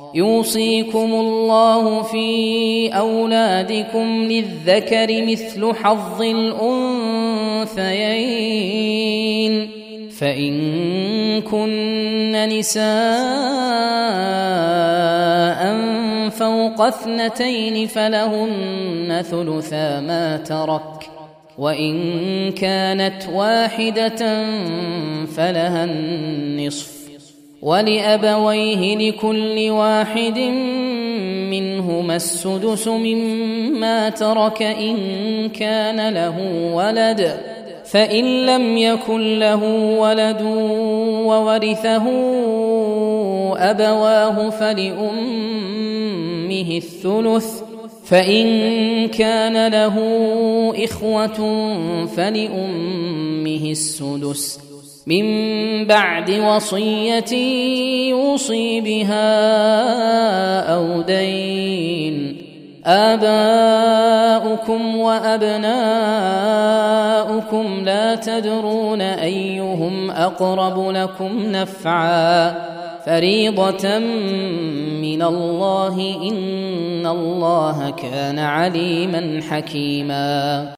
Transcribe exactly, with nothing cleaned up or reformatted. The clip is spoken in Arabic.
يوصيكم الله في أولادكم للذكر مثل حظ الأنثيين فإن كن نساء فوق اثنتين فلهن ثلثا ما ترك وإن كانت واحدة فلها النصف ولأبويه لكل واحد منهما السدس مما ترك إن كان له ولد فإن لم يكن له ولد وورثه أبواه فلأمه الثلث فإن كان له إخوة فلأمه السدس من بعد وصية يوصي بها أو دين آباؤكم وأبناؤكم لا تدرون أيهم أقرب لكم نفعا فريضة من الله إن الله كان عليما حكيما.